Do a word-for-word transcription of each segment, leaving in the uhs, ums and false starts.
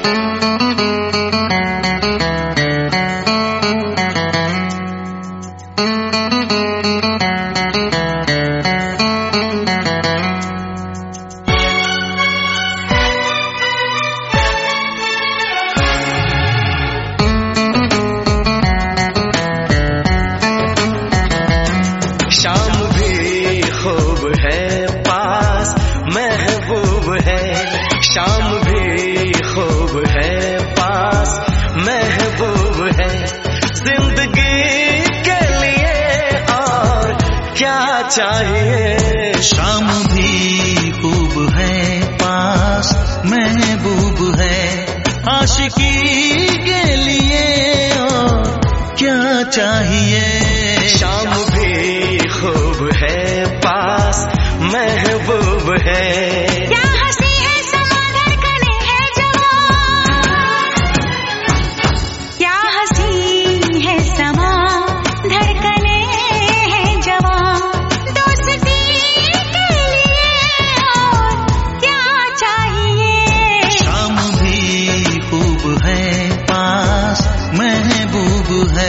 चाहिए। शाम भी खूब है पास महबूब है, आशिकी के लिए और क्या चाहिए। शाम भी खूब है पास महबूब है, क्या हंसी है समा धड़कने है जवां, क्या हंसी है समा धड़कने है जवां, दोस्ती के लिए और क्या चाहिए। शाम भी खूब है पास महबूब है।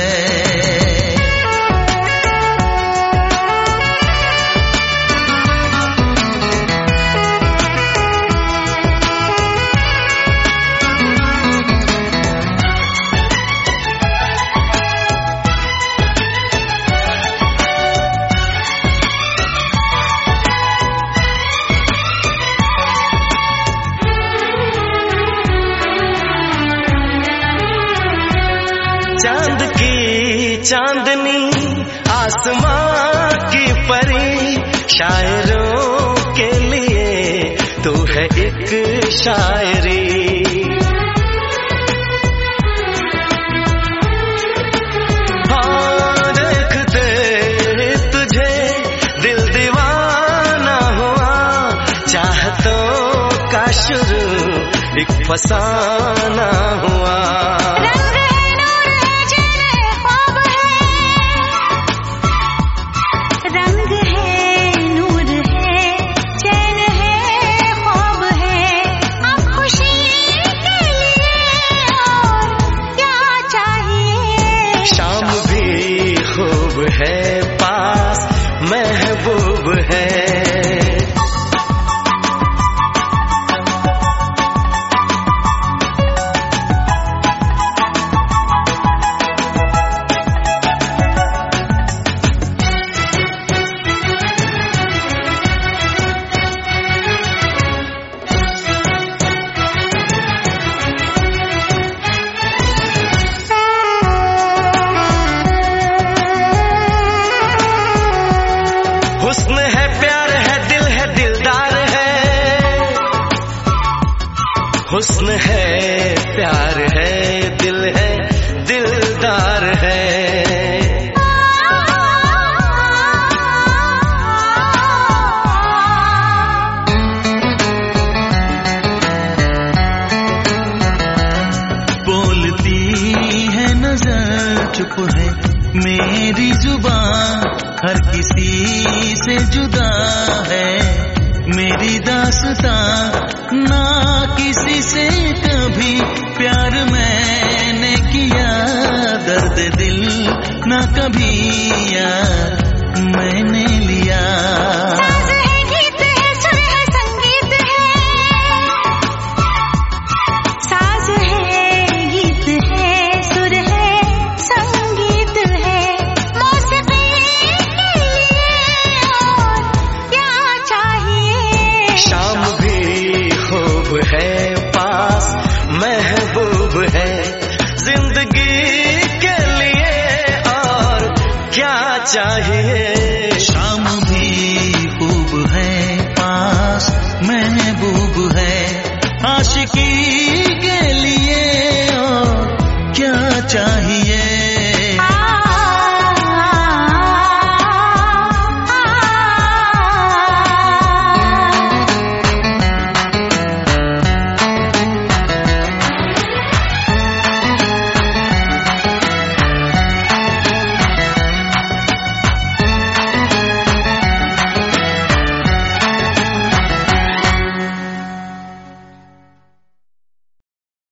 चांद की चांदनी आसमां की परी, शायरों के लिए तू है एक शायरी। हाँ देखते तुझे दिल दीवाना हुआ, चाहतों का शुरू एक फसाना हुआ। है पास महबूब है, हुस्न है प्यार है दिल है दिलदार है, हुस्न है प्यार है दिल है दिलदार है। बोलती है नजर चुप है मेरी जुबान, हर किसी से जुदा है मेरी दास्तां, ना किसी से कभी प्यार मैंने किया, दर्द दिल ना कभी यार मैंने